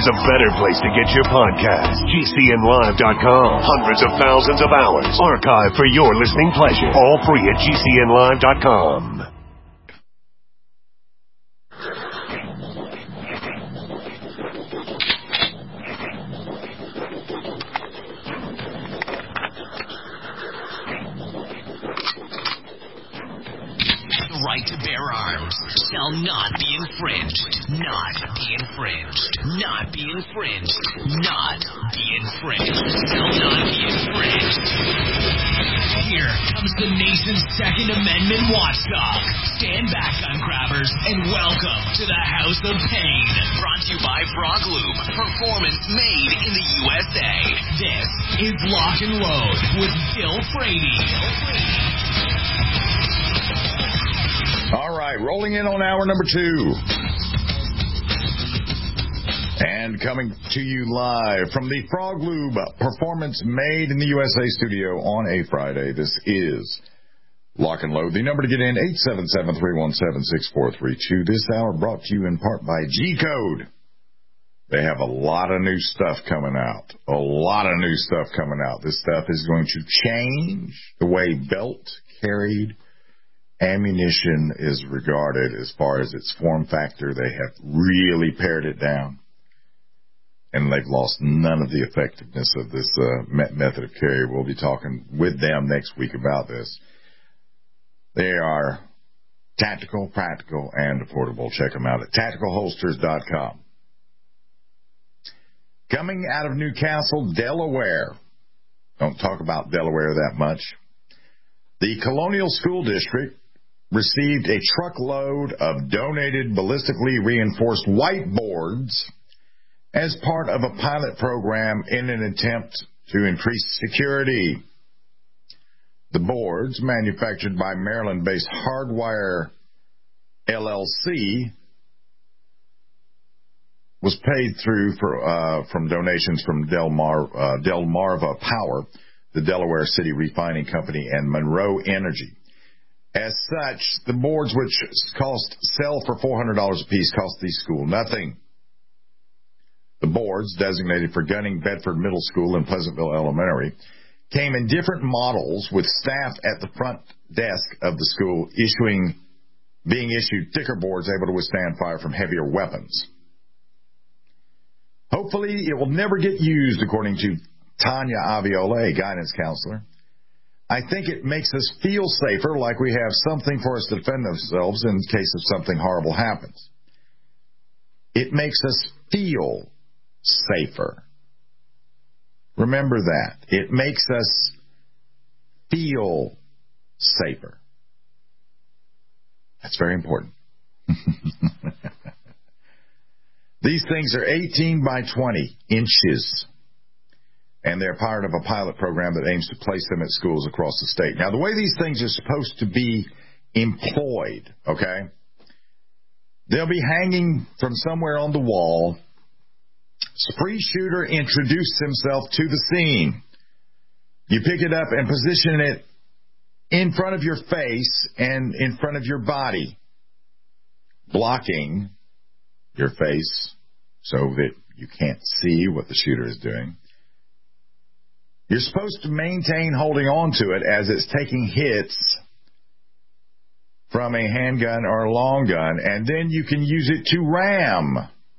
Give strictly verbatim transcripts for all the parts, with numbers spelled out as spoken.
there's a better place to get your podcast. G C N live dot com. Hundreds of thousands of hours archived for your listening pleasure. All free at G C N live dot com. Right to bear arms shall not be infringed. Not be infringed. Not be infringed. Not be infringed. Shall not be infringed. Here comes the nation's Second Amendment watchdog. Stand back, gun grabbers, and welcome to the House of Pain. Brought to you by Frog Lube. Performance made in the U S A. This is Lock and Load with Bill Frady. Bill Frady. All right, rolling in on hour number two. And coming to you live from the Frog Lube Performance Made in the U S A studio on a Friday. This is Lock and Load. The number to get in, eight seven seven, three one seven, six four three two. This hour brought to you in part by G-Code. They have a lot of new stuff coming out. A lot of new stuff coming out. This stuff is going to change the way belt carried ammunition is regarded as far as its form factor. They have really pared it down, and they've lost none of the effectiveness of this uh, method of carry. We'll be talking with them next week about this. They are tactical, practical, and affordable. Check them out at tactical holsters dot com. Coming out of Newcastle, Delaware. Don't talk about Delaware that much. The Colonial School District received a truckload of donated ballistically reinforced whiteboards as part of a pilot program in an attempt to increase security. The boards, manufactured by Maryland-based Hardwire L L C, was paid through for, uh, from donations from Delmar, uh, Delmarva Power, the Delaware City Refining Company, and Monroe Energy. As such, the boards, which cost sell for four hundred dollars a piece, cost the school nothing. The boards, designated for Gunning Bedford Middle School and Pleasantville Elementary, came in different models with staff at the front desk of the school issuing, being issued thicker boards able to withstand fire from heavier weapons. Hopefully, it will never get used, according to Tanya Aviola, a guidance counselor. I think it makes us feel safer, like we have something for us to defend ourselves in case of something horrible happens. It makes us feel safer. Remember that. It makes us feel safer. That's very important. These things are eighteen by twenty inches. And they're part of a pilot program that aims to place them at schools across the state. Now, the way these things are supposed to be employed, okay, they'll be hanging from somewhere on the wall. Spree shooter introduced himself to the scene. You pick it up and position it in front of your face and in front of your body, blocking your face so that you can't see what the shooter is doing. You're supposed to maintain holding on to it as it's taking hits from a handgun or a long gun, and then you can use it to ram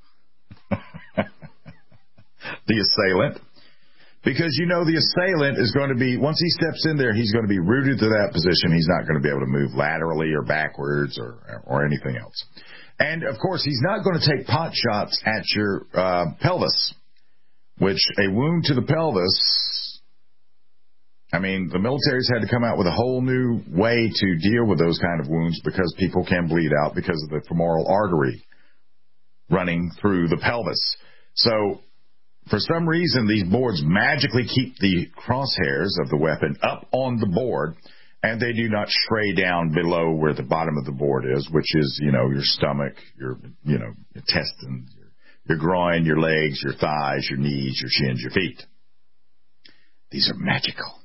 the assailant, because you know the assailant is going to be, once he steps in there, he's going to be rooted to that position. He's not going to be able to move laterally or backwards or, or anything else. And, of course, he's not going to take pot shots at your uh, pelvis, which a wound to the pelvis, I mean, the military's had to come out with a whole new way to deal with those kind of wounds because people can bleed out because of the femoral artery running through the pelvis. So, for some reason, these boards magically keep the crosshairs of the weapon up on the board, and they do not stray down below where the bottom of the board is, which is, you know, your stomach, your, you know, your intestines, your, your groin, your legs, your thighs, your knees, your shins, your feet. These are magical.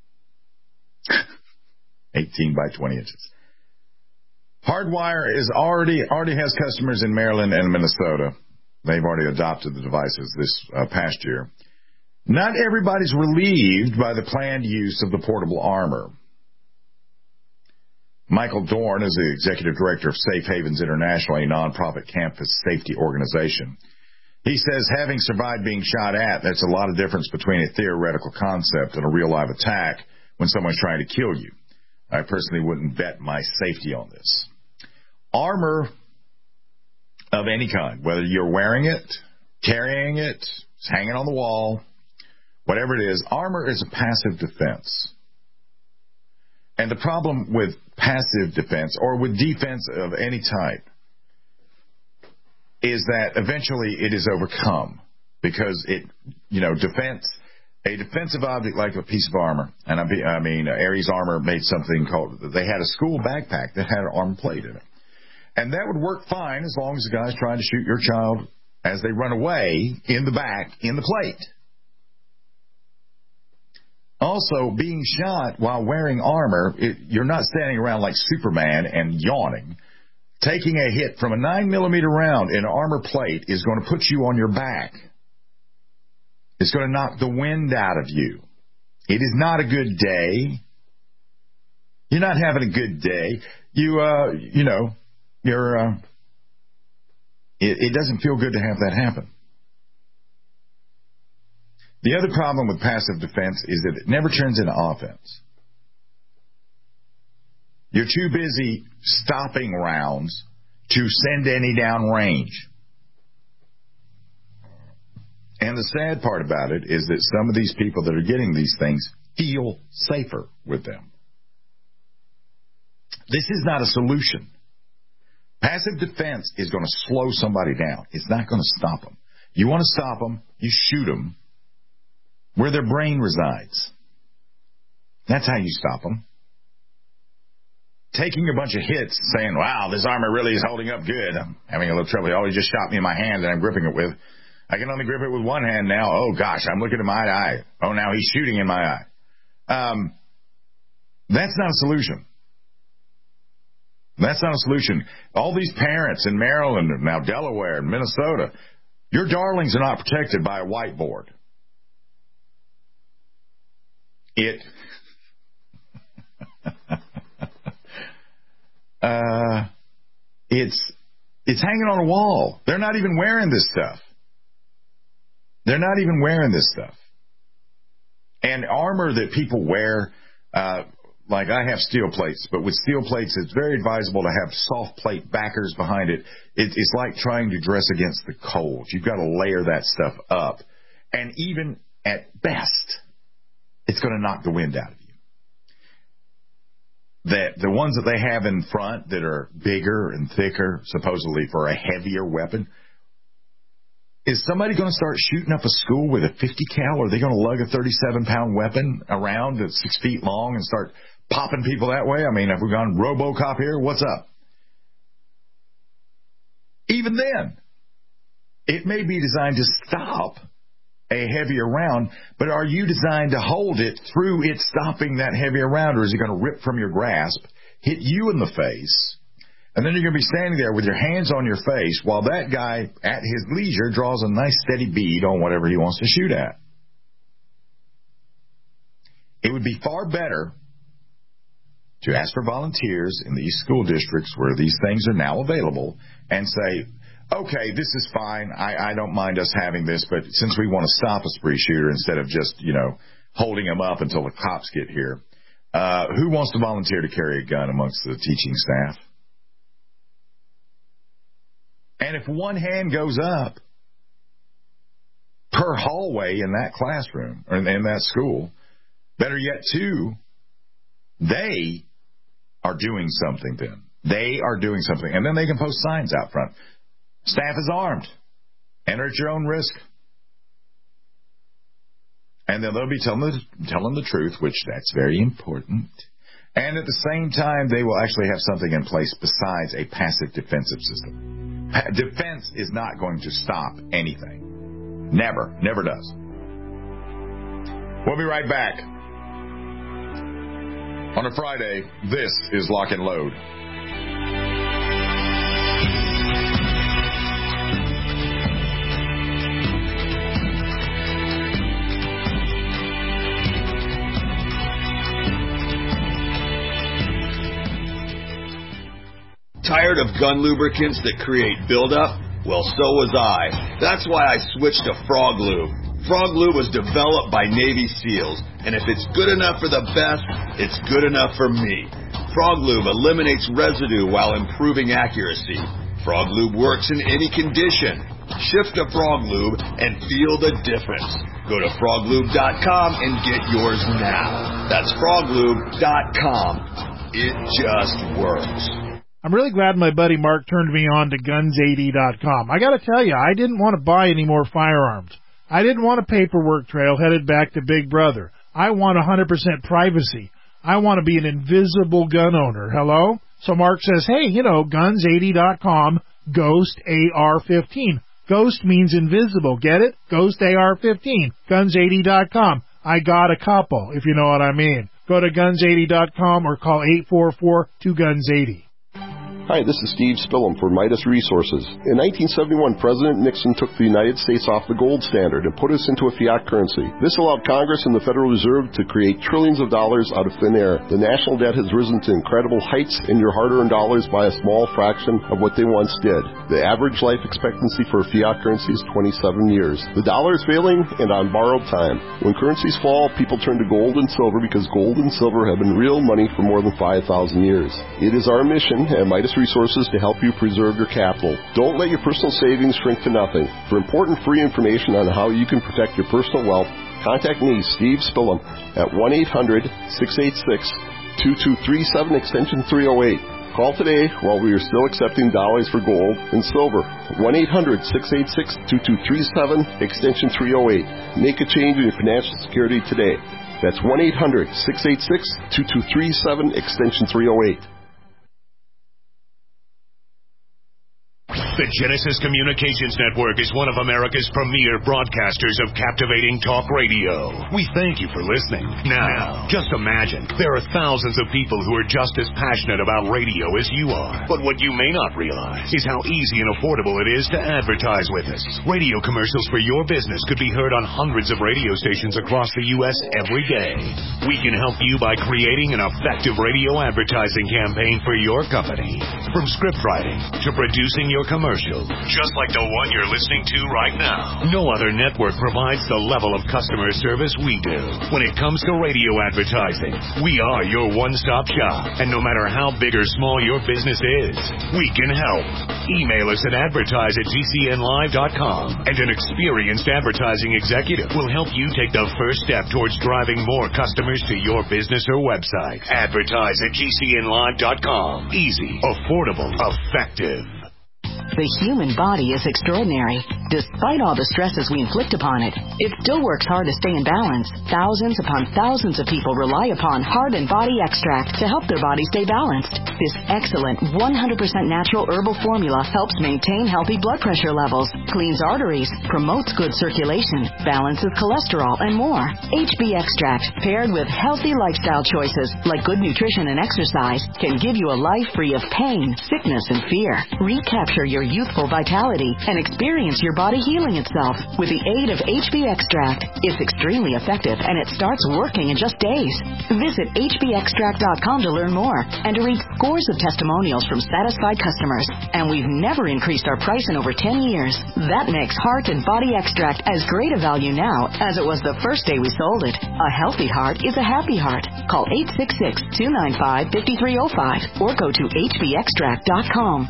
eighteen by twenty inches. Hardwire is already already has customers in Maryland and Minnesota. They've already adopted the devices this uh, past year. Not everybody's relieved by the planned use of the portable armor. Michael Dorn is the executive director of Safe Havens International, a nonprofit campus safety organization. He says having survived being shot at, that's a lot of difference between a theoretical concept and a real-life attack when someone's trying to kill you. I personally wouldn't bet my safety on this. Armor of any kind, whether you're wearing it, carrying it, it's hanging on the wall, whatever it is, armor is a passive defense. And the problem with passive defense, or with defense of any type, is that eventually it is overcome. Because it, you know, defense, a defensive object like a piece of armor, and I, be, I mean, Ares Armor made something called, they had a school backpack that had an armor plate in it. And that would work fine as long as the guy's trying to shoot your child as they run away in the back in the plate. Also, being shot while wearing armor, it, you're not standing around like Superman and yawning. Taking a hit from a nine millimeter round in an armor plate is going to put you on your back. It's going to knock the wind out of you. It is not a good day. You're not having a good day. You, uh, you know, you're, uh, it, it doesn't feel good to have that happen. The other problem with passive defense is that it never turns into offense. You're too busy stopping rounds to send any down range. And the sad part about it is that some of these people that are getting these things feel safer with them. This is not a solution. Passive defense is going to slow somebody down. It's not going to stop them. You want to stop them, you shoot them where their brain resides. That's how you stop them. Taking a bunch of hits, saying, wow, this armor really is holding up good. I'm having a little trouble. He always just shot me in my hand that I'm gripping it with. I can only grip it with one hand now. Oh, gosh, I'm looking at my eye. Oh, now he's shooting in my eye. Um, that's not a solution. That's not a solution. All these parents in Maryland, and now Delaware and Minnesota, your darlings are not protected by a whiteboard. It, uh, it's, it's hanging on a wall. They're not even wearing this stuff. They're not even wearing this stuff. And armor that people wear, uh, like I have steel plates, but with steel plates, it's very advisable to have soft plate backers behind it. it. It's like trying to dress against the cold. You've got to layer that stuff up. And even at best, it's going to knock the wind out of you. That the ones that they have in front that are bigger and thicker, supposedly for a heavier weapon, is somebody going to start shooting up a school with a fifty cal? Or are they going to lug a thirty-seven pound weapon around that's six feet long and start popping people that way? I mean, have we gone RoboCop here? What's up? Even then, it may be designed to stop a heavier round, but are you designed to hold it through it stopping that heavier round, or is it going to rip from your grasp, hit you in the face, and then you're going to be standing there with your hands on your face while that guy, at his leisure, draws a nice steady bead on whatever he wants to shoot at? It would be far better to ask for volunteers in these school districts where these things are now available and say, okay, this is fine. I, I don't mind us having this, but since we want to stop a spree shooter instead of just, you know, holding them up until the cops get here, uh, who wants to volunteer to carry a gun amongst the teaching staff? And if one hand goes up per hallway in that classroom or in that school, better yet, two, they are doing something then. They are doing something. And then they can post signs out front. Staff is armed. Enter at your own risk. And then they'll be telling the, telling the truth, which that's very important. And at the same time, they will actually have something in place besides a passive defensive system. Pa- defense is not going to stop anything. Never. Never does. We'll be right back. On a Friday, this is Lock and Load. Tired of gun lubricants that create buildup? Well, so was I. That's why I switched to Frog Lube. Frog Lube was developed by Navy SEALs, and if it's good enough for the best, it's good enough for me. Frog Lube eliminates residue while improving accuracy. Frog Lube works in any condition. Shift to Frog Lube and feel the difference. Go to frog lube dot com and get yours now. That's frog lube dot com. It just works. I'm really glad my buddy Mark turned me on to guns eighty dot com. I got to tell you, I didn't want to buy any more firearms. I didn't want a paperwork trail headed back to Big Brother. I want one hundred percent privacy. I want to be an invisible gun owner. Hello? So Mark says, hey, you know, guns eighty dot com, Ghost A R fifteen. Ghost means invisible. Get it? Ghost A R fifteen. guns eighty dot com. I got a couple, if you know what I mean. Go to guns eighty dot com or call eight four four, two guns eighty. Hi, this is Steve Spillum for Midas Resources. In nineteen seventy-one, President Nixon took the United States off the gold standard and put us into a fiat currency. This allowed Congress and the Federal Reserve to create trillions of dollars out of thin air. The national debt has risen to incredible heights, and your hard-earned dollars by a small fraction of what they once did. The average life expectancy for a fiat currency is twenty-seven years. The dollar is failing and on borrowed time. When currencies fall, people turn to gold and silver because gold and silver have been real money for more than five thousand years. It is our mission at Midas Resources to help you preserve your capital. Don't let your personal savings shrink to nothing. For important free information on how you can protect your personal wealth, contact me, Steve Spillum, at one eight hundred, six eight six, two two three seven, extension three oh eight. Call today while we are still accepting dollars for gold and silver. one eight hundred, six eight six, two two three seven, extension three oh eight. Make a change in your financial security today. That's one eight hundred, six eight six, two two three seven, extension three oh eight. The Genesis Communications Network is one of America's premier broadcasters of captivating talk radio. We thank you for listening. Now, just imagine, there are thousands of people who are just as passionate about radio as you are. But what you may not realize is how easy and affordable it is to advertise with us. Radio commercials for your business could be heard on hundreds of radio stations across the U S every day. We can help you by creating an effective radio advertising campaign for your company. From script writing to producing your commercial. Commercial, just like the one you're listening to right now. No other network provides the level of customer service we do. When it comes to radio advertising, we are your one-stop shop. And no matter how big or small your business is, we can help. Email us at advertise at g c n live dot com, and an experienced advertising executive will help you take the first step towards driving more customers to your business or website. Advertise at g c n live dot com. Easy, affordable, effective. The human body is extraordinary. Despite all the stresses we inflict upon it, it still works hard to stay in balance. Thousands upon thousands of people rely upon Heart and Body Extract to help their body stay balanced. This excellent one hundred percent natural herbal formula helps maintain healthy blood pressure levels, cleans arteries, promotes good circulation, balances cholesterol, and more. H B Extract, paired with healthy lifestyle choices like good nutrition and exercise, can give you a life free of pain, sickness, and fear. Recapture your youthful vitality and experience your body healing itself with the aid of H B Extract. It's extremely effective and it starts working in just days. Visit h b extract dot com to learn more and to read scores of testimonials from satisfied customers. And we've never increased our price in over ten years. That makes Heart and Body Extract as great a value now as it was the first day we sold it. A healthy heart is a happy heart. Call eight six six, two nine five, five three zero five or go to h b extract dot com.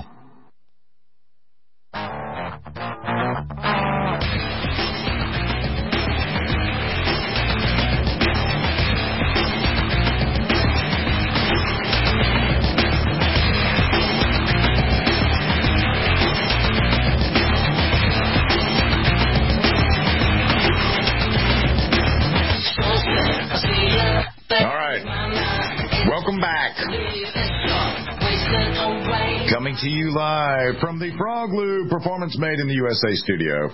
Welcome back. Coming to you live from the Frog Lube Performance Made in the U S A studio.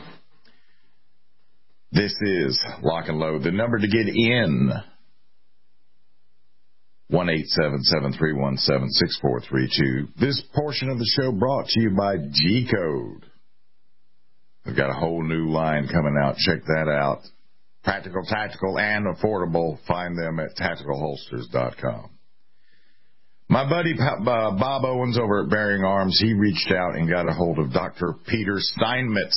This is Lock and Load. The number to get in, one eight seven seven, three one seven, six four three two. This portion of the show brought to you by G-Code. They've got a whole new line coming out. Check that out. Practical, tactical, and affordable. Find them at tactical holsters dot com. My buddy uh, Bob Owens over at Bearing Arms, he reached out and got a hold of Doctor Peter Steinmetz.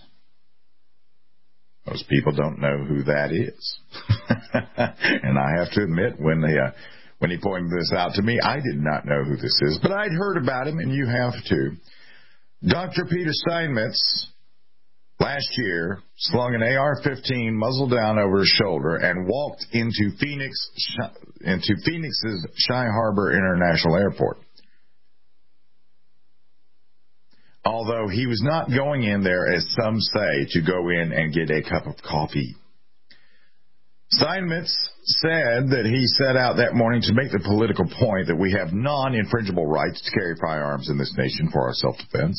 Most people don't know who that is. And I have to admit, when they, uh, when he pointed this out to me, I did not know who this is, but I'd heard about him, and you have too. Doctor Peter Steinmetz, last year, slung an A R fifteen muzzle down over his shoulder and walked into Phoenix, into Phoenix's Shy Harbor International Airport. Although he was not going in there, as some say, to go in and get a cup of coffee. Steinmetz said that he set out that morning to make the political point that we have non-infringible rights to carry firearms in this nation for our self-defense.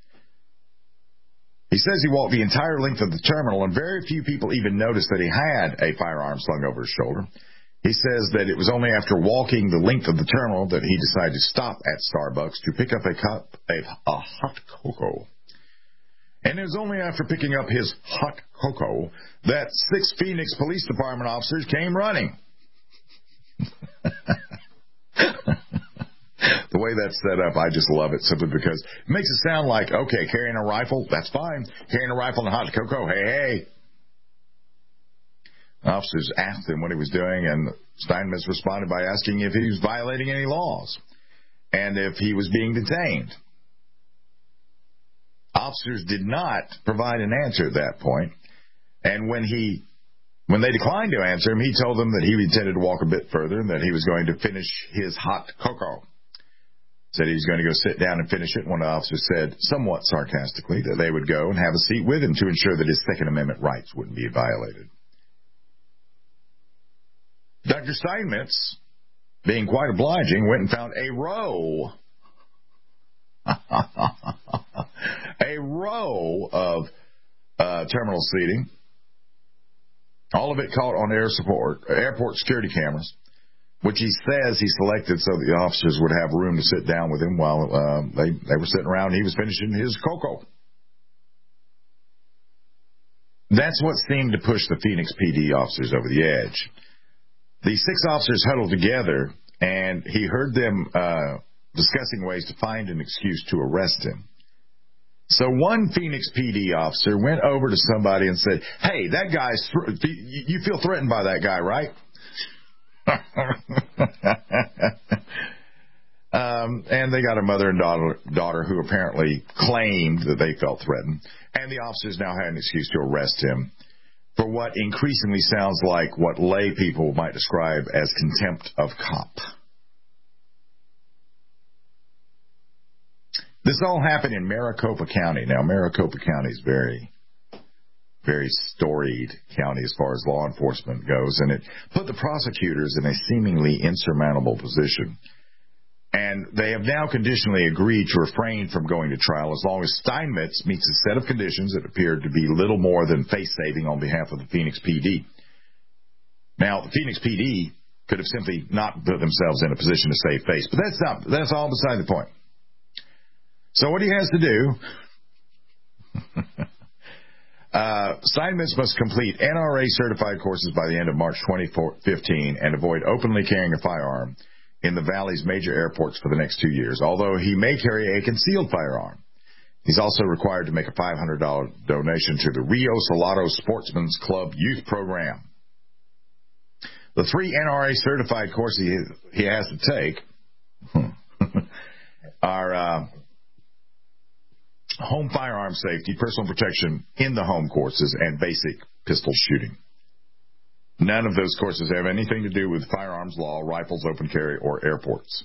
He says he walked the entire length of the terminal, and very few people even noticed that he had a firearm slung over his shoulder. He says that it was only after walking the length of the terminal that he decided to stop at Starbucks to pick up a cup of a hot cocoa. And it was only after picking up his hot cocoa that six Phoenix Police Department officers came running. The way that's set up, I just love it simply because it makes it sound like, okay, carrying a rifle, that's fine. Carrying a rifle and a hot cocoa, hey, hey. Officers asked him what he was doing, and Steinmetz responded by asking if he was violating any laws and if he was being detained. Officers did not provide an answer at that point, and when he, when they declined to answer him, he told them that he intended to walk a bit further and that he was going to finish his hot cocoa. Said he was going to go sit down and finish it. One of the officers said, somewhat sarcastically, that they would go and have a seat with him to ensure that his Second Amendment rights wouldn't be violated. Doctor Steinmetz, being quite obliging, went and found a row, a row of uh, terminal seating, all of it caught on air support, airport security cameras, which he says he selected so the officers would have room to sit down with him while uh, they, they were sitting around and he was finishing his cocoa. That's what seemed to push the Phoenix P D officers over the edge. The six officers huddled together, and he heard them uh, discussing ways to find an excuse to arrest him. So one Phoenix P D officer went over to somebody and said, hey, that guy's, th- you feel threatened by that guy, right? um, and they got a mother and daughter, daughter who apparently claimed that they felt threatened, and the officers now had an excuse to arrest him for what increasingly sounds like what lay people might describe as contempt of cop. This all happened in Maricopa County. Now, Maricopa County is very, very storied county as far as law enforcement goes, and it put the prosecutors in a seemingly insurmountable position. And they have now conditionally agreed to refrain from going to trial as long as Steinmetz meets a set of conditions that appeared to be little more than face-saving on behalf of the Phoenix P D. Now, the Phoenix P D could have simply not put themselves in a position to save face, but that's not, that's all beside the point. So what he has to do, uh, Steinmetz must complete N R A-certified courses by the end of March twenty fifteen and avoid openly carrying a firearm in the Valley's major airports for the next two years, although he may carry a concealed firearm. He's also required to make a five hundred dollars donation to the Rio Salado Sportsman's Club Youth Program. The three N R A-certified courses he, he has to take are uh, home firearm safety, personal protection in the home courses, and basic pistol shooting. None of those courses have anything to do with firearms law, rifles, open carry, or airports.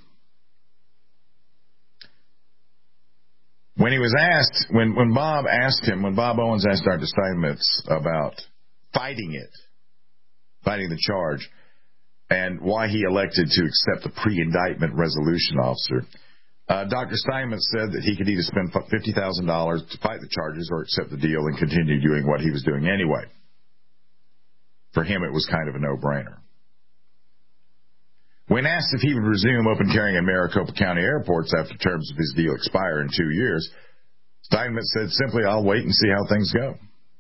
When he was asked, when, when Bob asked him, when Bob Owens asked Doctor Steinmetz about fighting it, fighting the charge, and why he elected to accept the pre-indictment resolution officer, uh, Doctor Steinmetz said that he could either spend fifty thousand dollars to fight the charges or accept the deal and continue doing what he was doing anyway. For him, it was kind of a no-brainer. When asked if he would resume open carrying in Maricopa County airports after terms of his deal expire in two years, Steinmetz said simply, I'll wait and see how things go.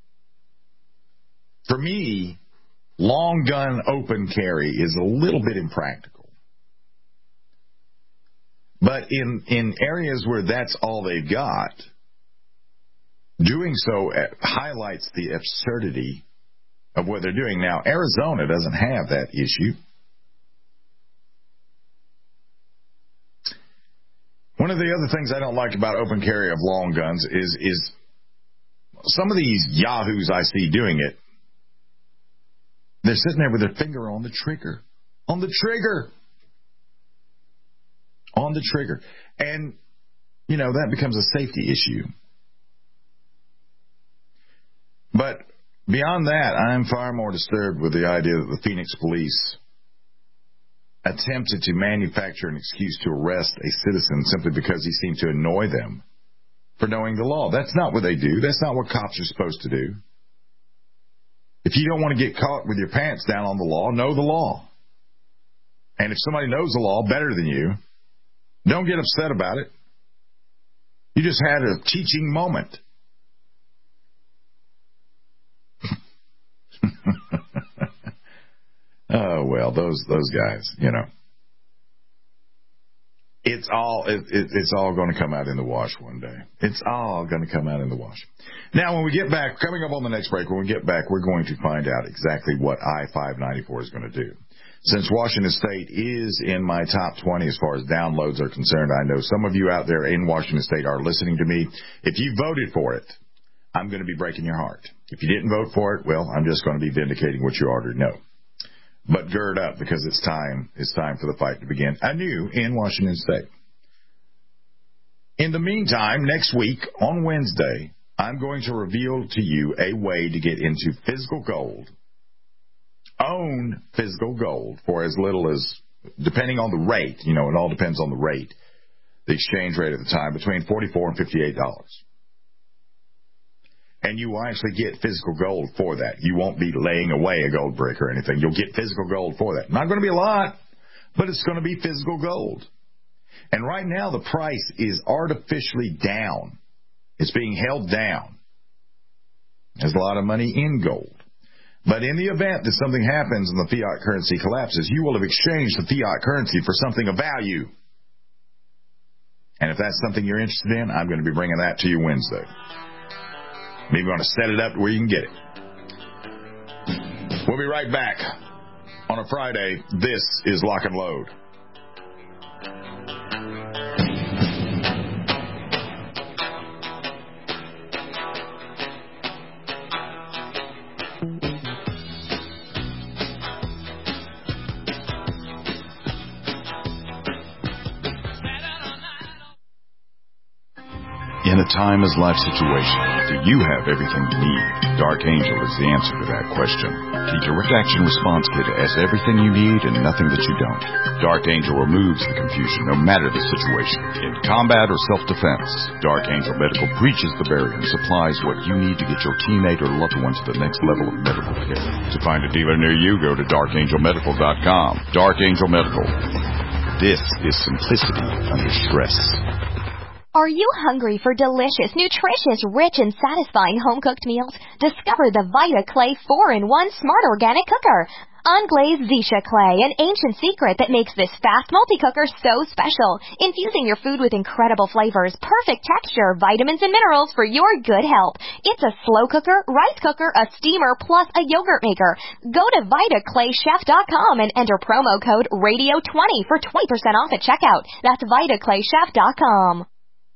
For me, long gun open carry is a little bit impractical. But in, in areas where that's all they've got, doing so highlights the absurdity of what they're doing. Now, Arizona doesn't have that issue. One of the other things I don't like about open carry of long guns is is some of these yahoos I see doing it, they're sitting there with their finger on the trigger. On the trigger! On the trigger. And, you know, that becomes a safety issue. But beyond that, I'm far more disturbed with the idea that the Phoenix police attempted to manufacture an excuse to arrest a citizen simply because he seemed to annoy them for knowing the law. That's not what they do. That's not what cops are supposed to do. If you don't want to get caught with your pants down on the law, know the law. And if somebody knows the law better than you, don't get upset about it. You just had a teaching moment. Oh, well, those those guys, you know. It's all it, it, it's all going to come out in the wash one day. It's all going to come out in the wash. Now, when we get back, coming up on the next break, when we get back, we're going to find out exactly what I five ninety-four is going to do. Since Washington State is in my top twenty as far as downloads are concerned, I know some of you out there in Washington State are listening to me. If you voted for it, I'm going to be breaking your heart. If you didn't vote for it, well, I'm just going to be vindicating what you already know. But gird up, because it's time, it's time for the fight to begin anew in Washington State. In the meantime, next week on Wednesday, I'm going to reveal to you a way to get into physical gold, own physical gold for as little as, depending on the rate, you know, it all depends on the rate, the exchange rate at the time, between forty-four dollars and fifty-eight dollars. And you will actually get physical gold for that. You won't be laying away a gold brick or anything. You'll get physical gold for that. Not going to be a lot, but it's going to be physical gold. And right now the price is artificially down. It's being held down. There's a lot of money in gold. But in the event that something happens and the fiat currency collapses, you will have exchanged the fiat currency for something of value. And if that's something you're interested in, I'm going to be bringing that to you Wednesday. Maybe we're going to set it up to where you can get it. We'll be right back on a Friday. This is Lock and Load. In a time as life situation, do you have everything you need? Dark Angel is the answer to that question. The Direct Action Response Kit has everything you need and nothing that you don't. Dark Angel removes the confusion no matter the situation. In combat or self-defense, Dark Angel Medical breaches the barrier and supplies what you need to get your teammate or loved one to the next level of medical care. To find a dealer near you, go to dark angel medical dot com. Dark Angel Medical. This is simplicity under stress. Are you hungry for delicious, nutritious, rich, and satisfying home-cooked meals? Discover the Vita Clay four in one Smart Organic Cooker. Unglazed Zisha clay, an ancient secret that makes this fast multi-cooker so special. Infusing your food with incredible flavors, perfect texture, vitamins, and minerals for your good health. It's a slow cooker, rice cooker, a steamer, plus a yogurt maker. Go to vita clay chef dot com and enter promo code radio twenty for twenty percent off at checkout. That's vita clay chef dot com.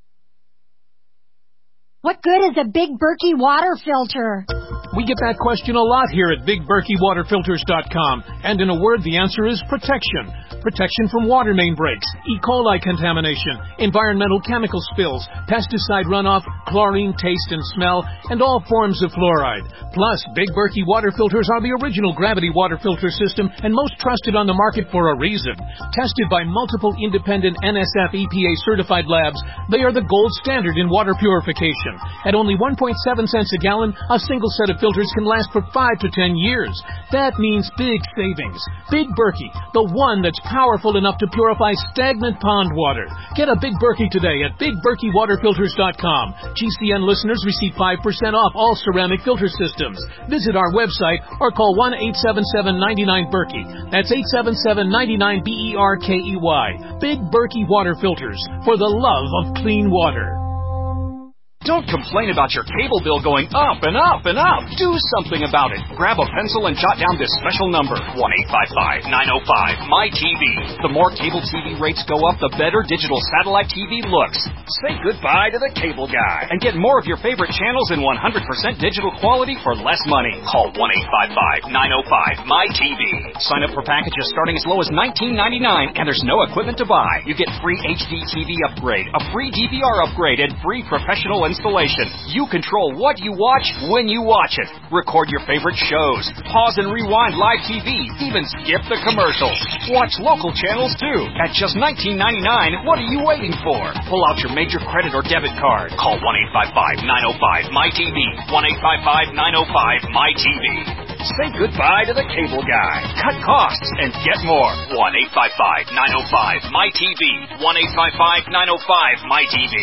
What good is a Big Berkey water filter? We get that question a lot here at big berkey water filters dot com. And in a word, the answer is protection. Protection from water main breaks, E. coli contamination, environmental chemical spills, pesticide runoff, chlorine taste and smell, and all forms of fluoride. Plus, Big Berkey water filters are the original gravity water filter system and most trusted on the market for a reason. Tested by multiple independent N S F E P A certified labs, they are the gold standard in water purification. filtration. At only one point seven cents a gallon, a single set of filters can last for five to ten years. That means big savings. Big Berkey, the one that's powerful enough to purify stagnant pond water. Get a Big Berkey today at big berkey water filters dot com. G C N listeners receive five percent off all ceramic filter systems. Visit our website or call one eight seven seven, nine nine, Berkey. That's eight seven seven, nine nine, B E R K E Y. Big Berkey Water Filters, for the love of clean water. Don't complain about your cable bill going up and up and up. Do something about it. Grab a pencil and jot down this special number, one eight five five, nine oh five, M Y T V. The more cable T V rates go up, the better digital satellite T V looks. Say goodbye to the cable guy and get more of your favorite channels in one hundred percent digital quality for less money. Call one eight five five, nine oh five, M Y T V. Sign up for packages starting as low as nineteen ninety-nine, and there's no equipment to buy. You get free H D T V upgrade, a free D V R upgrade, and free professional installation. You control what you watch when you watch it. Record your favorite shows. Pause and rewind live T V. Even skip the commercials. Watch local channels too. At just nineteen ninety-nine, what are you waiting for? Pull out your major credit or debit card. Call one eight five five, nine oh five, M Y T V. one eight five five, nine oh five, M Y T V. Say goodbye to the cable guy. Cut costs and get more. one eight five five, nine oh five, M Y T V. one eight five five, nine oh five, M Y T V.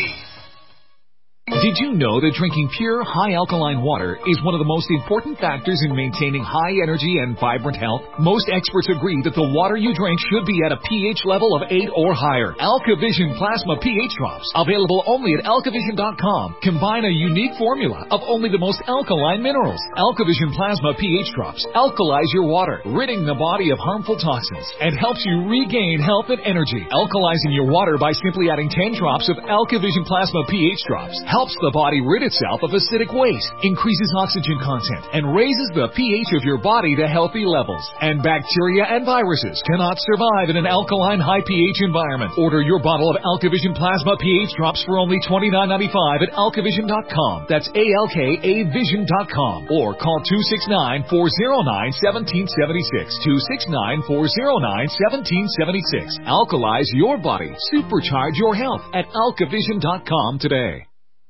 Did you know that drinking pure, high alkaline water is one of the most important factors in maintaining high energy and vibrant health? Most experts agree that the water you drink should be at a pH level of eight or higher. AlkaVision Plasma pH Drops, available only at alkavision dot com, combine a unique formula of only the most alkaline minerals. AlkaVision Plasma pH Drops alkalize your water, ridding the body of harmful toxins, and helps you regain health and energy. Alkalizing your water by simply adding ten drops of AlkaVision Plasma pH Drops helps the body rid itself of acidic waste, increases oxygen content, and raises the pH of your body to healthy levels. And bacteria and viruses cannot survive in an alkaline high pH environment. Order your bottle of AlkaVision Plasma pH Drops for only twenty-nine ninety-five at alkavision dot com. That's A L K A vision dot com. Or call two six nine, four oh nine, one seven seven six. two six nine, four oh nine, one seven seven six. Alkalize your body. Supercharge your health at alkavision dot com today.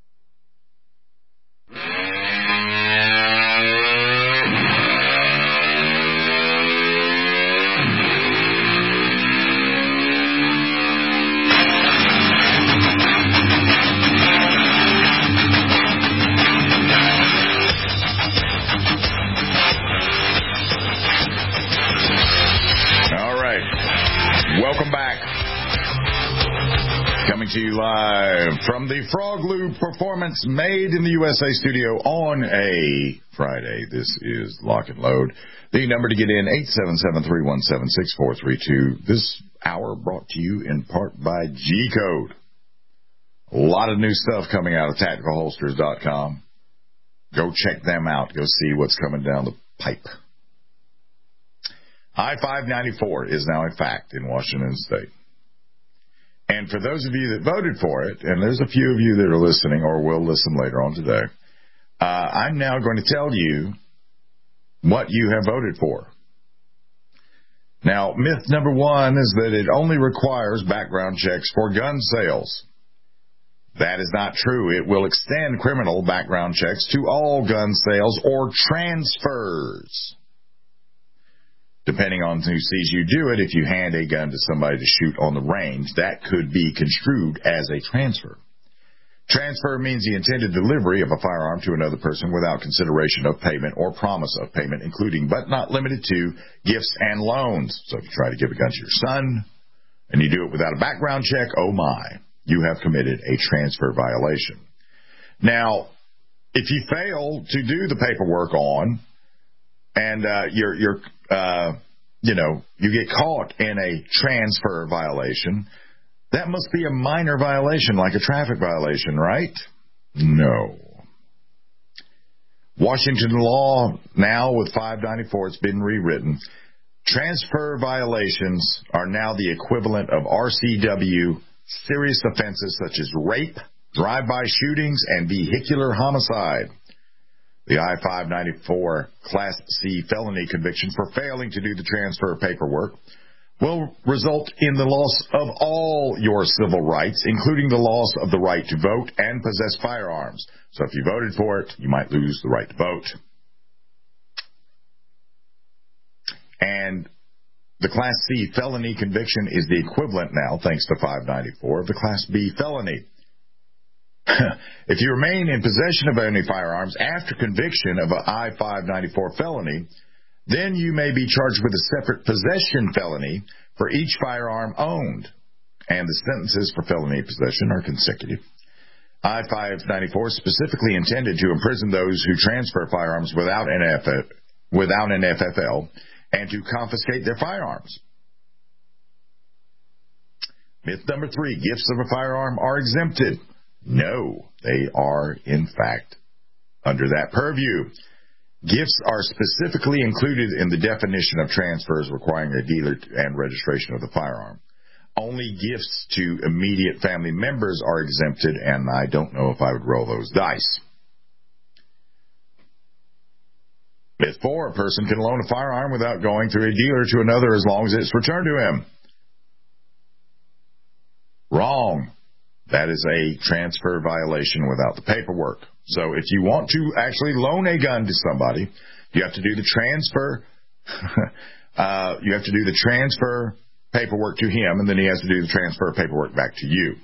Welcome back. Coming to you live from the Frog Loop Performance Made in the U S A studio on a Friday. This is Lock and Load. The number to get in, eight seven seven, three one seven, six four three two. This hour brought to you in part by G-Code. A lot of new stuff coming out of tactical holsters dot com. Go check them out. Go see what's coming down the pipe. I five ninety-four is now a fact in Washington State. And for those of you that voted for it, and there's a few of you that are listening or will listen later on today, uh, I'm now going to tell you what you have voted for. Now, myth number one is that it only requires background checks for gun sales. That is not true. It will extend criminal background checks to all gun sales or transfers. Depending on who sees you do it, if you hand a gun to somebody to shoot on the range, that could be construed as a transfer. Transfer means the intended delivery of a firearm to another person without consideration of payment or promise of payment, including but not limited to gifts and loans. So if you try to give a gun to your son and you do it without a background check, oh my, you have committed a transfer violation. Now, if you fail to do the paperwork on and uh, you're, you're uh, you know, you get caught in a transfer violation, that must be a minor violation, like a traffic violation, right? No. Washington law now with five ninety-four, it's been rewritten. Transfer violations are now the equivalent of R C W serious offenses such as rape, drive-by shootings, and vehicular homicide. The I five ninety-four Class C felony conviction for failing to do the transfer paperwork will result in the loss of all your civil rights, including the loss of the right to vote and possess firearms. So if you voted for it, you might lose the right to vote. And the Class C felony conviction is the equivalent now, thanks to five ninety-four, of the Class B felony. If you remain in possession of any firearms after conviction of an I five ninety-four felony, then you may be charged with a separate possession felony for each firearm owned, and the sentences for felony possession are consecutive. I five ninety-four is specifically intended to imprison those who transfer firearms without an F F, without an F F L and to confiscate their firearms. Myth number three, gifts of a firearm are exempted. No, they are, in fact, under that purview. Gifts are specifically included in the definition of transfers requiring a dealer and registration of the firearm. Only gifts to immediate family members are exempted, and I don't know if I would roll those dice. Myth four, a person can loan a firearm without going through a dealer to another as long as it's returned to him. Wrong. That is a transfer violation without the paperwork. So if you want to actually loan a gun to somebody, you have to do the transfer. uh, you have to do the transfer paperwork to him, and then he has to do the transfer paperwork back to you.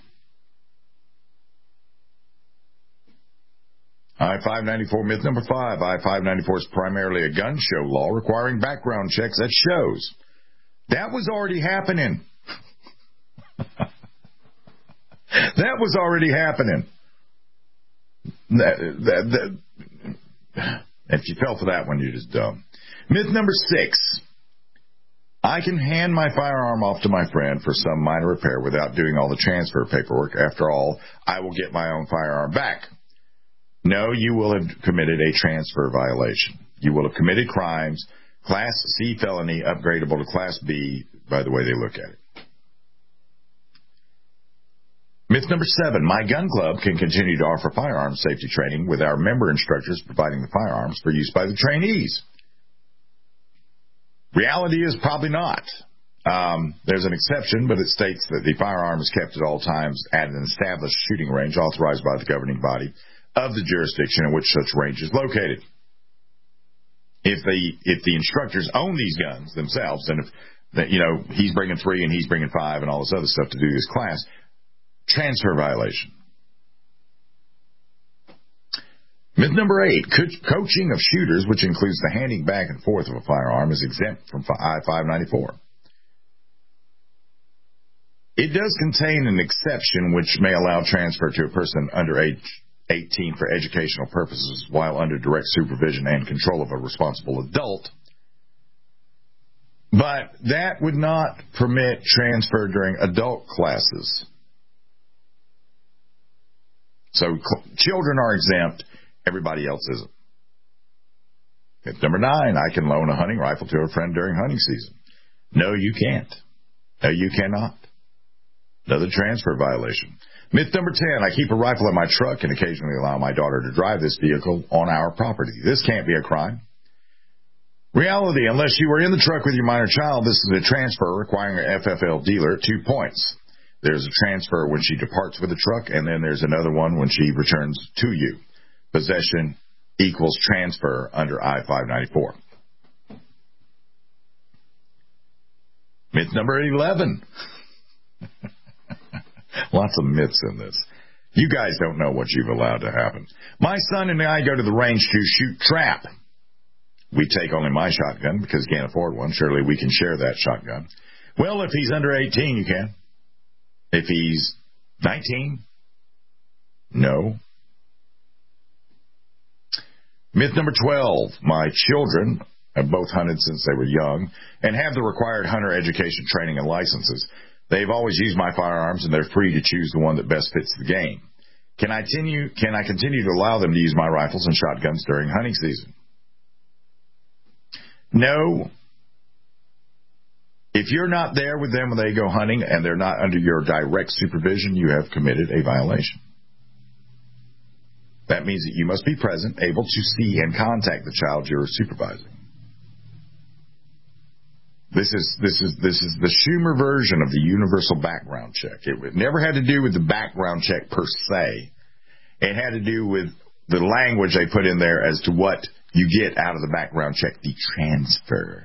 I five ninety-four, myth number five. I five ninety-four is primarily a gun show law requiring background checks at shows. That was already happening. That was already happening. That, that, that, if you fell for that one, you're just dumb. Myth number six. I can hand my firearm off to my friend for some minor repair without doing all the transfer paperwork. After all, I will get my own firearm back. No, you will have committed a transfer violation. You will have committed crimes. Class C felony upgradable to Class B by the way they look at it. Myth number seven, my gun club can continue to offer firearms safety training with our member instructors providing the firearms for use by the trainees. Reality is probably not. Um, there's an exception, but it states that the firearm is kept at all times at an established shooting range authorized by the governing body of the jurisdiction in which such range is located. If the if the instructors own these guns themselves, and if that you know he's bringing three and he's bringing five and all this other stuff to do this class, transfer violation. Myth number eight, co- coaching of shooters, which includes the handing back and forth of a firearm, is exempt from I five ninety-four. It does contain an exception which may allow transfer to a person under age eighteen for educational purposes while under direct supervision and control of a responsible adult. But that would not permit transfer during adult classes. So cl- children are exempt. Everybody else isn't. Myth number nine, I can loan a hunting rifle to a friend during hunting season. No, you can't. No, you cannot. Another transfer violation. Myth number ten, I keep a rifle in my truck and occasionally allow my daughter to drive this vehicle on our property. This can't be a crime. Reality, unless you were in the truck with your minor child, this is a transfer requiring an F F L dealer at two points. There's a transfer when she departs with the truck, and then there's another one when she returns to you. Possession equals transfer under I five ninety-four. Myth number eleven. Lots of myths in this. You guys don't know what you've allowed to happen. My son and I go to the range to shoot trap. We take only my shotgun because he can't afford one. Surely we can share that shotgun. Well, if he's under eighteen, you can. If he's nineteen, no. Myth number twelve. My children have both hunted since they were young and have the required hunter education training and licenses. They've always used my firearms, and they're free to choose the one that best fits the game. Can I continue, can I continue to allow them to use my rifles and shotguns during hunting season? No. If you're not there with them when they go hunting and they're not under your direct supervision, you have committed a violation. That means that you must be present, able to see and contact the child you're supervising. This is this is this is the Schumer version of the universal background check. It never had to do with the background check per se. It had to do with the language they put in there as to what you get out of the background check, the transfer.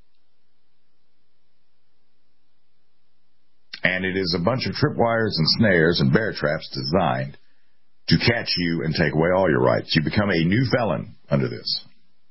And it is a bunch of tripwires and snares and bear traps designed to catch you and take away all your rights. You become a new felon under this.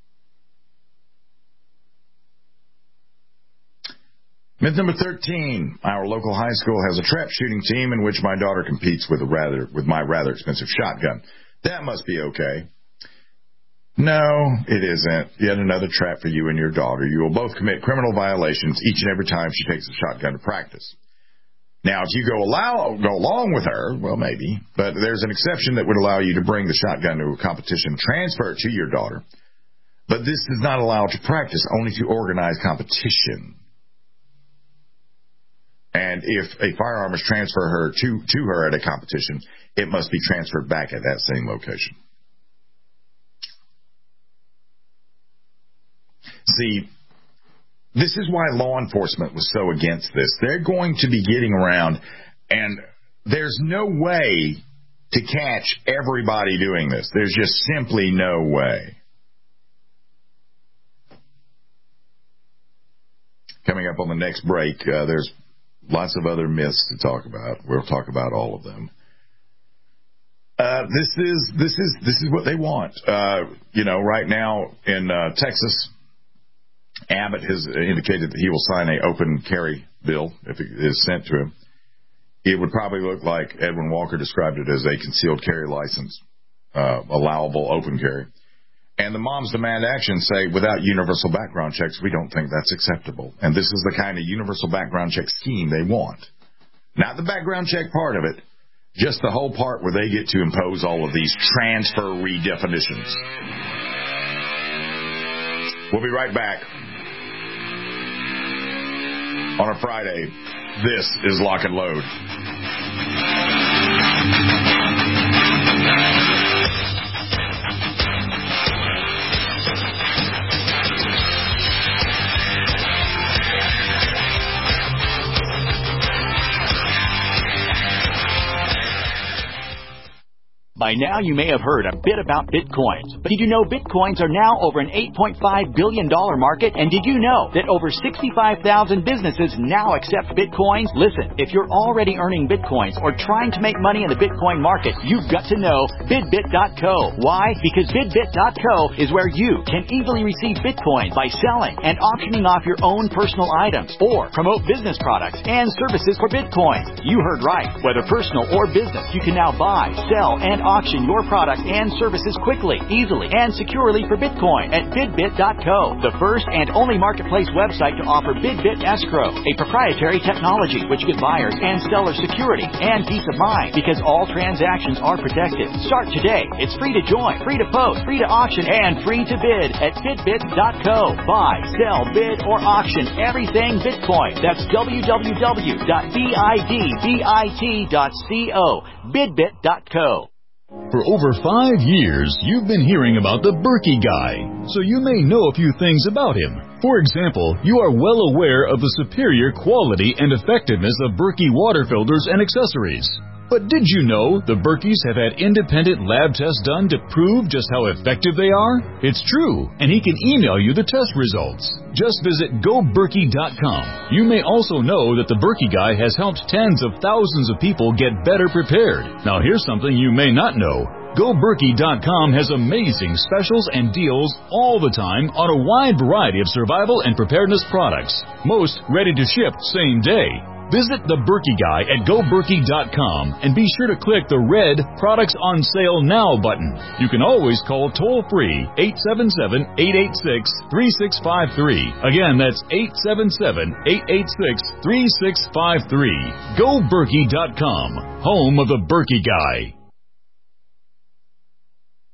Myth number thirteen. Our local high school has a trap shooting team in which my daughter competes with a rather with my rather expensive shotgun. That must be okay. No, it isn't. Yet another trap for you and your daughter. You will both commit criminal violations each and every time she takes a shotgun to practice. Now, if you go allow go along with her, well, maybe, but there's an exception that would allow you to bring the shotgun to a competition, transfer it to your daughter. But this does not allow her to practice, only to organize competition. And if a firearm is transferred her to, to her at a competition, it must be transferred back at that same location. See, this is why law enforcement was so against this. They're going to be getting around, and there's no way to catch everybody doing this. There's just simply no way. Coming up on the next break, uh, there's lots of other myths to talk about. We'll talk about all of them. Uh, this is this is this is what they want. Uh, you know, right now in uh, Texas, Abbott has indicated that he will sign an open carry bill if it is sent to him. It would probably look like Edwin Walker described it as a concealed carry license, uh, allowable open carry. And the Moms Demand Action say, without universal background checks, we don't think that's acceptable. And this is the kind of universal background check scheme they want. Not the background check part of it, just the whole part where they get to impose all of these transfer redefinitions. We'll be right back. On a Friday, this is Lock and Load. By now, you may have heard a bit about Bitcoins. But did you know Bitcoins are now over an eight point five billion dollars market? And did you know that over sixty-five thousand businesses now accept Bitcoins? Listen, if you're already earning Bitcoins or trying to make money in the Bitcoin market, you've got to know Bidbit dot co. Why? Because Bidbit dot co is where you can easily receive Bitcoins by selling and auctioning off your own personal items or promote business products and services for Bitcoin. You heard right. Whether personal or business, you can now buy, sell, and auction your products and services quickly, easily, and securely for Bitcoin at Bidbit dot co, the first and only marketplace website to offer Bidbit Escrow, a proprietary technology which gives buyers and sellers security and peace of mind because all transactions are protected. Start today. It's free to join, free to post, free to auction, and free to bid at Bidbit dot co. Buy, sell, bid, or auction everything Bitcoin. That's w w w dot bidbit dot co. Bidbit dot co. For over five years, you've been hearing about the Berkey Guy, so you may know a few things about him. For example, you are well aware of the superior quality and effectiveness of Berkey water filters and accessories. But did you know the Berkeys have had independent lab tests done to prove just how effective they are? It's true, and he can email you the test results. Just visit go berkey dot com. You may also know that the Berkey Guy has helped tens of thousands of people get better prepared. Now here's something you may not know. go berkey dot com has amazing specials and deals all the time on a wide variety of survival and preparedness products. Most ready to ship same day. Visit the Berkey Guy at go berkey dot com and be sure to click the red Products on Sale Now button. You can always call toll-free eight seven seven, eight eight six, three six five three. Again, that's eight seven seven, eight eight six, three six five three. go berkey dot com, home of the Berkey Guy.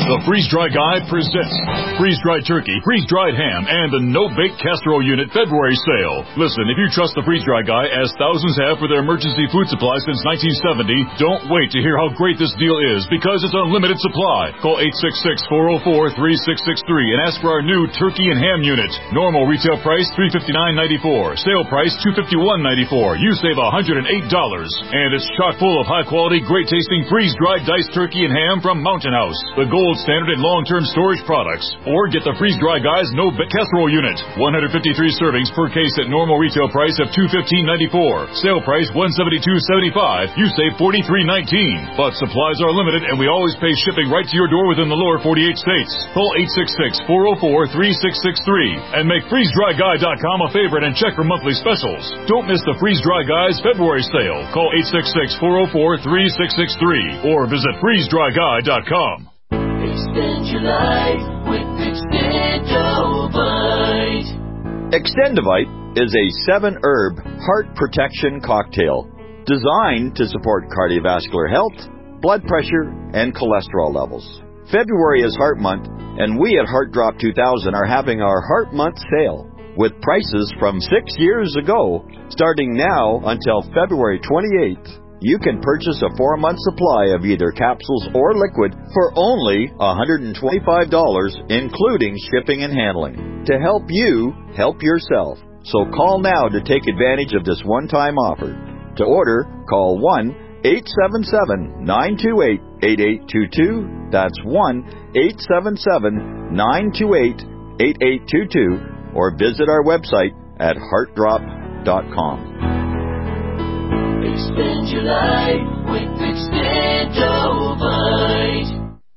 The Freeze-Dry Guy presents freeze-dried turkey, freeze-dried ham, and the no-bake casserole unit February sale. Listen, if you trust the Freeze-Dry Guy, as thousands have for their emergency food supply since nineteen seventy, don't wait to hear how great this deal is, because it's unlimited supply. Call eight six six, four oh four, three six six three and ask for our new turkey and ham unit. Normal retail price three hundred fifty-nine dollars and ninety-four cents. Sale price two hundred fifty-one dollars and ninety-four cents. You save one hundred eight dollars. And it's chock full of high-quality, great-tasting freeze-dried diced turkey and ham from Mountain House, the gold standard in long-term storage products. Or get the Freeze-Dry Guy's no-bake casserole unit. one hundred fifty-three servings per case at normal retail price of two hundred fifteen dollars and ninety-four cents. Sale price one hundred seventy-two dollars and seventy-five cents. You save forty-three dollars and nineteen cents. But supplies are limited, and we always pay shipping right to your door within the lower forty-eight states. Call eight six six, four oh four, three six six three and make freeze dry guy dot com a favorite and check for monthly specials. Don't miss the Freeze-Dry Guy's February sale. Call eight six six, four oh four, three six six three or visit freeze dry guy dot com. Extend your life with Extendovite. Extendovite is a seven-herb heart protection cocktail designed to support cardiovascular health, blood pressure, and cholesterol levels. February is Heart Month, and we at Heart Drop two thousand are having our Heart Month sale with prices from six years ago, starting now until February twenty-eighth. You can purchase a four-month supply of either capsules or liquid for only one hundred twenty-five dollars, including shipping and handling, to help you help yourself. So call now to take advantage of this one-time offer. To order, call one eight seven seven, nine two eight, eight eight two two. That's one eight seven seven, nine two eight, eight eight two two, or visit our website at heart drop dot com. Extend your life with Extendovite.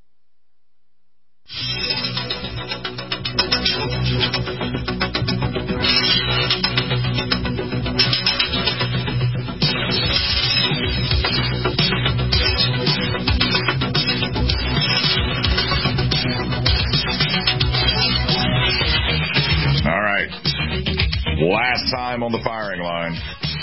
All right. Last time on the firing line.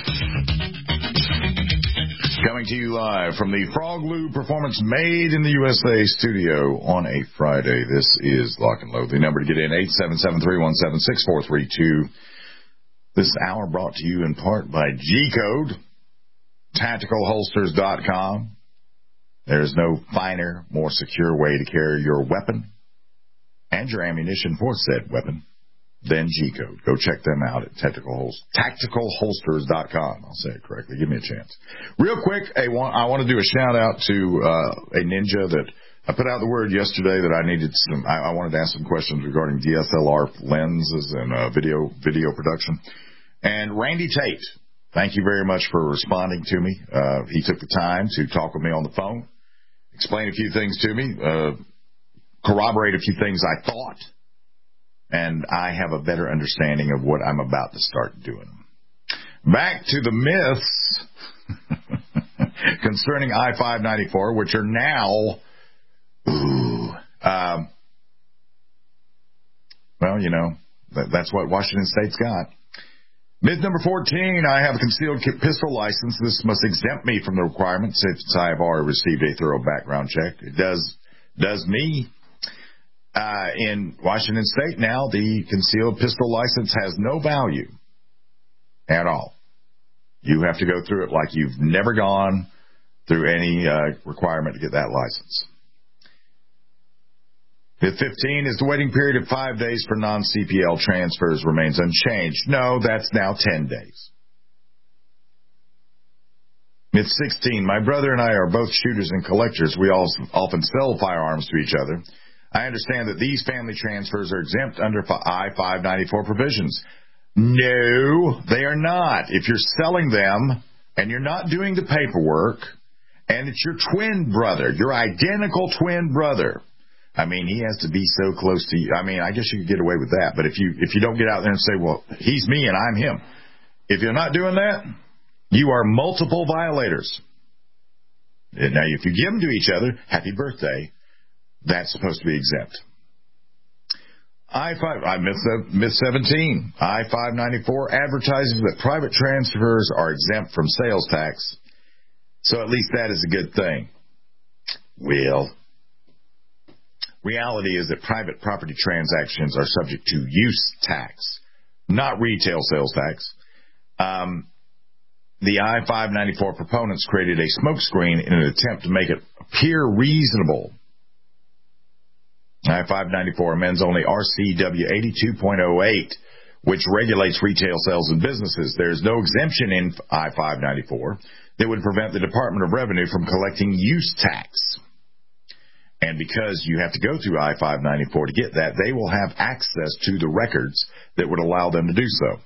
Coming to you live from the Frog Lube Performance Made in the U S A studio on a Friday. This is Lock and Load. The number to get in, eight seven seven, three one seven, six four three two. This hour brought to you in part by G-Code, tactical holsters dot com. There is no finer, more secure way to carry your weapon and your ammunition for said weapon than G-Code. Go check them out at tactical holsters dot com. I'll say it correctly. Give me a chance. Real quick, I want, I want to do a shout-out to uh, a ninja that I put out the word yesterday that I needed some, I, I wanted to ask some questions regarding D S L R lenses and uh, video video production. And Randy Tate, thank you very much for responding to me. Uh, he took the time to talk with me on the phone, explain a few things to me, uh, corroborate a few things I thought, and I have a better understanding of what I'm about to start doing. Back to the myths concerning I five ninety-four, which are now, ooh, um, well, you know, that, that's what Washington State's got. Myth number fourteen, I have a concealed pistol license. This must exempt me from the requirements since I have already received a thorough background check. It does, does me. Uh, in Washington State now, the concealed pistol license has no value at all. You have to go through it like you've never gone through any uh, requirement to get that license. Myth fifteen is the waiting period of five days for non-C P L transfers remains unchanged. No, that's now ten days. Myth sixteen, my brother and I are both shooters and collectors. We all often sell firearms to each other. I understand that these family transfers are exempt under I five ninety-four provisions. No, they are not. If you're selling them and you're not doing the paperwork and it's your twin brother, your identical twin brother, I mean, he has to be so close to you. I mean, I guess you could get away with that. But if you if you don't get out there and say, well, he's me and I'm him, if you're not doing that, you are multiple violators. Now, if you give them to each other, happy birthday. That's supposed to be exempt. I five, I myth, myth seventeen. I five ninety-four advertises that private transfers are exempt from sales tax. So at least that is a good thing. Well, Reality is that private property transactions are subject to use tax, not retail sales tax. Um, the I five ninety-four proponents created a smokescreen in an attempt to make it appear reasonable. I five ninety-four amends only R C W eighty-two point oh eight, which regulates retail sales and businesses. There is no exemption in I five ninety-four that would prevent the Department of Revenue from collecting use tax. And because you have to go through I five ninety-four to get that, they will have access to the records that would allow them to do so.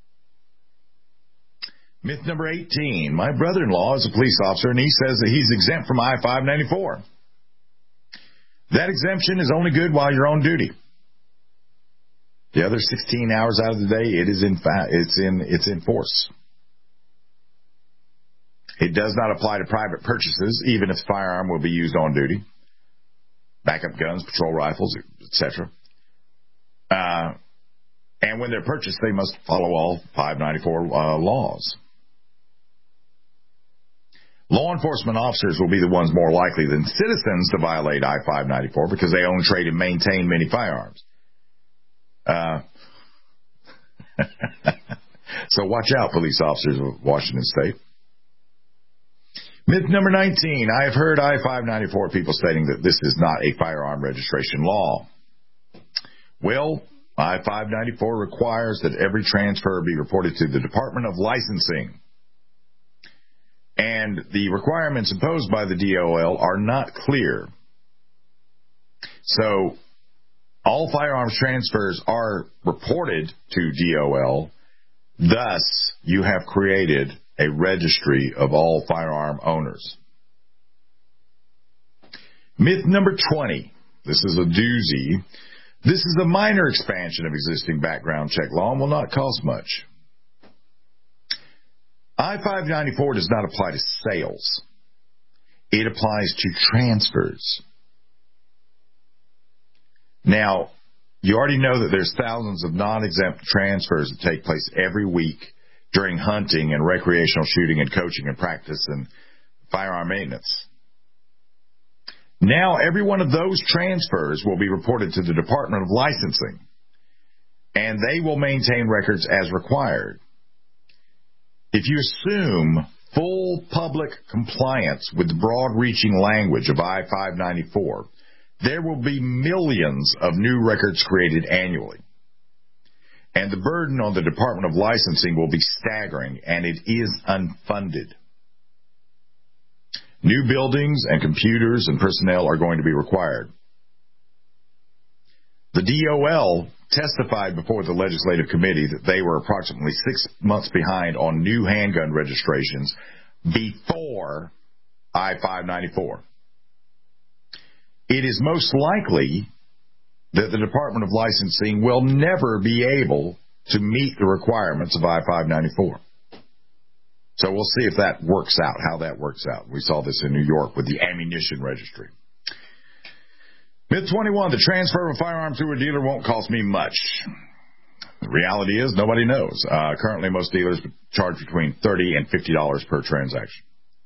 Myth number eighteen. My brother-in-law is a police officer, and he says that he's exempt from I five ninety-four. That exemption is only good while you're on duty. The other sixteen hours out of the day, it is in fa- it's in it's in force. It does not apply to private purchases, even if the firearm will be used on duty. Backup guns, patrol rifles, et cetera. Uh, and when they're purchased, they must follow all five ninety-four uh, laws. Law enforcement officers will be the ones more likely than citizens to violate I five ninety-four because they own, trade, and maintain many firearms. Uh, so watch out, police officers of Washington State. Myth number nineteen. I have heard I five ninety-four people stating that this is not a firearm registration law. Well, I five ninety-four requires that every transfer be reported to the Department of Licensing. And the requirements imposed by the D O L are not clear. So, all firearms transfers are reported to D O L. Thus, you have created a registry of all firearm owners. Myth number twenty. This is a doozy. This is a minor expansion of existing background check law and will not cost much. I five ninety-four does not apply to sales. It applies to transfers. Now, you already know that there's thousands of non-exempt transfers that take place every week during hunting and recreational shooting and coaching and practice and firearm maintenance. Now, every one of those transfers will be reported to the Department of Licensing, and they will maintain records as required. If you assume full public compliance with the broad-reaching language of I five ninety-four, there will be millions of new records created annually. And the burden on the Department of Licensing will be staggering, and it is unfunded. New buildings and computers and personnel are going to be required. The D O L testified before the Legislative Committee that they were approximately six months behind on new handgun registrations before I five ninety-four. It is most likely that the Department of Licensing will never be able to meet the requirements of I five ninety-four. So we'll see if that works out, how that works out. We saw this in New York with the ammunition registry. Myth twenty-one, the transfer of a firearm through a dealer won't cost me much. The reality is nobody knows. Uh, currently, most dealers charge between thirty dollars and fifty dollars per transaction.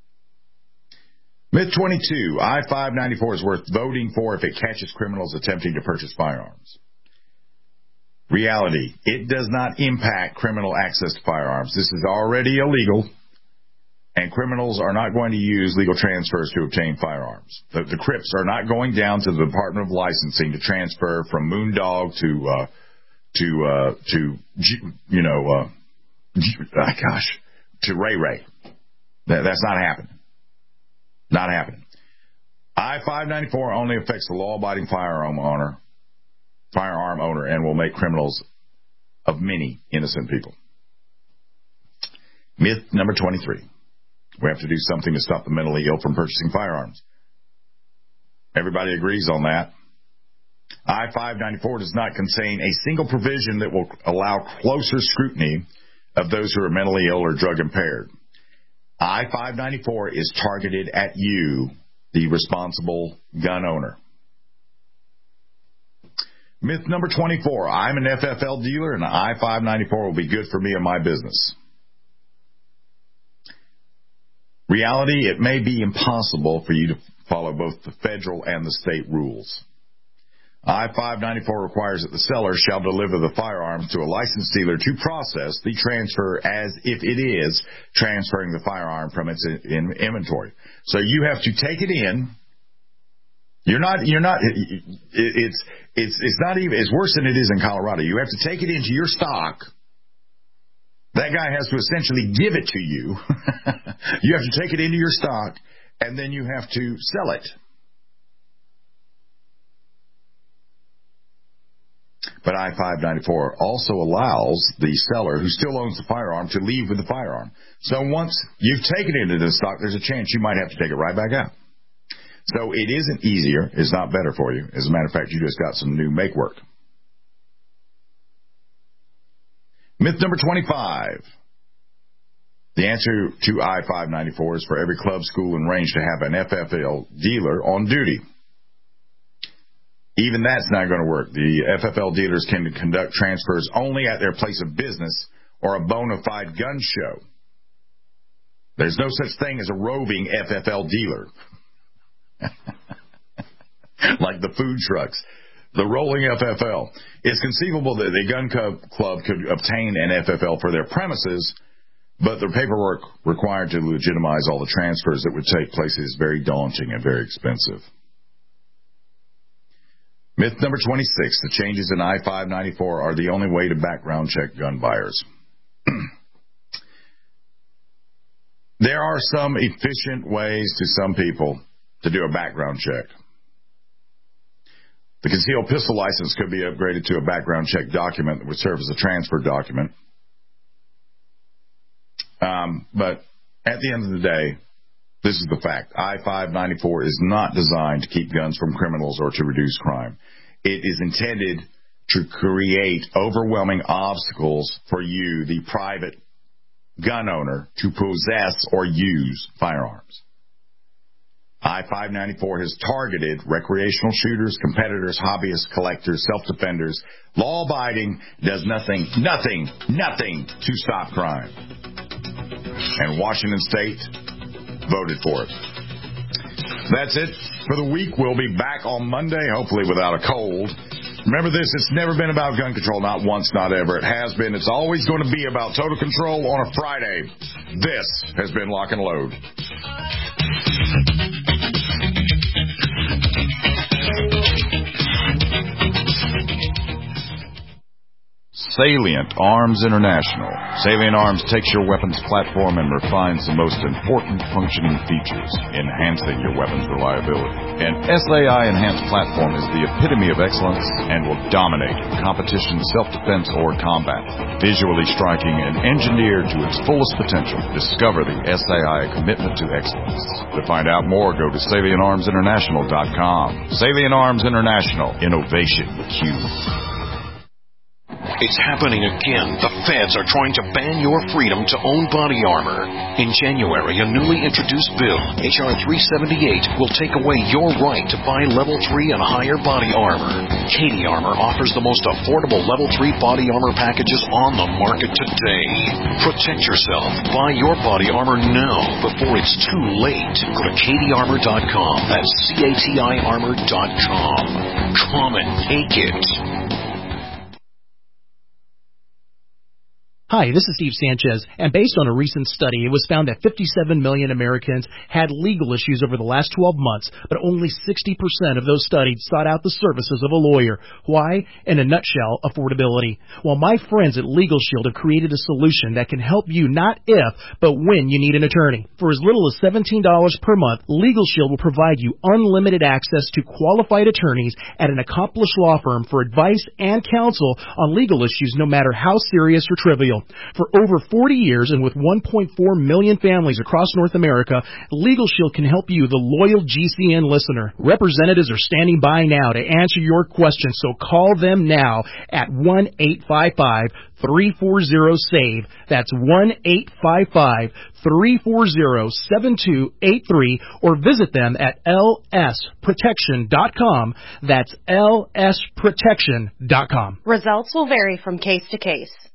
Myth twenty-two, I five ninety-four is worth voting for if it catches criminals attempting to purchase firearms. Reality, it does not impact criminal access to firearms. This is already illegal, and criminals are not going to use legal transfers to obtain firearms. The, the Crips are not going down to the Department of Licensing to transfer from Moondog to, uh, to, uh, to, you know, uh, gosh, to Ray Ray. That, that's not happening. Not happening. I five ninety-four only affects the law-abiding firearm owner, firearm owner, and will make criminals of many innocent people. Myth number twenty-three. We have to do something to stop the mentally ill from purchasing firearms. Everybody agrees on that. I five ninety-four does not contain a single provision that will allow closer scrutiny of those who are mentally ill or drug impaired. I five ninety-four is targeted at you, the responsible gun owner. Myth number twenty-four. I'm an F F L dealer, and I five ninety-four will be good for me and my business. Reality, it may be impossible for you to follow both the federal and the state rules. I five ninety-four requires that the seller shall deliver the firearms to a licensed dealer to process the transfer as if it is transferring the firearm from its in inventory. So you have to take it in. You're not, you're not, it, it's, it's, it's not even, it's worse than it is in Colorado. You have to take it into your stock. That guy has to essentially give it to you. You have to take it into your stock, and then you have to sell it. But I five ninety-four also allows the seller who still owns the firearm to leave with the firearm. So once you've taken it into the stock, there's a chance you might have to take it right back out. So it isn't easier. It's not better for you. As a matter of fact, you just got some new make work. Myth number twenty-five. The answer to I five ninety-four is for every club, school, and range to have an F F L dealer on duty. Even that's not going to work. The F F L dealers can conduct transfers only at their place of business or a bona fide gun show. There's no such thing as a roving F F L dealer. Like the food trucks. The rolling F F L. It's conceivable that the gun club could obtain an F F L for their premises, but the paperwork required to legitimize all the transfers that would take place is very daunting and very expensive. Myth number twenty-six. The changes in I five ninety-four are the only way to background check gun buyers. There are some efficient ways to some people to do a background check. The concealed pistol license could be upgraded to a background check document that would serve as a transfer document. Um, but at the end of the day, this is the fact. I five ninety-four is not designed to keep guns from criminals or to reduce crime. It is intended to create overwhelming obstacles for you, the private gun owner, to possess or use firearms. I five ninety-four has targeted recreational shooters, competitors, hobbyists, collectors, self-defenders. Law-abiding does nothing, nothing, nothing to stop crime. And Washington State voted for it. That's it for the week. We'll be back on Monday, hopefully without a cold. Remember this, it's never been about gun control, not once, not ever. It has been. It's always going to be about total control on a Friday. This has been Lock and Load. Salient Arms International. Salient Arms takes your weapons platform and refines the most important functioning features, enhancing your weapon's reliability. An S A I enhanced platform is the epitome of excellence and will dominate competition, self-defense, or combat. Visually striking and engineered to its fullest potential, discover the S A I commitment to excellence. To find out more, go to salient arms international dot com. Salient Arms International. Innovation with you. It's happening again. The feds are trying to ban your freedom to own body armor. In January, a newly introduced bill, H R three seventy-eight, will take away your right to buy level three and higher body armor. Katie Armor offers the most affordable level three body armor packages on the market today. Protect yourself. Buy your body armor now before it's too late. Go to katie armor dot com. That's C A T I armor dot com. Come and take it. Hi, this is Steve Sanchez, and based on a recent study, it was found that fifty-seven million Americans had legal issues over the last twelve months, but only sixty percent of those studied sought out the services of a lawyer. Why? In a nutshell, affordability. Well, my friends at Legal Shield have created a solution that can help you not if, but when you need an attorney. For as little as seventeen dollars per month, Legal Shield will provide you unlimited access to qualified attorneys at an accomplished law firm for advice and counsel on legal issues, no matter how serious or trivial. For over forty years and with one point four million families across North America, Legal Shield can help you, the loyal G C N listener. Representatives are standing by now to answer your questions, so call them now at one eight five five, three four zero, SAVE. That's one eight five five, three four zero, seven two eight three, or visit them at L S protection dot com. That's L S protection dot com. Results will vary from case to case.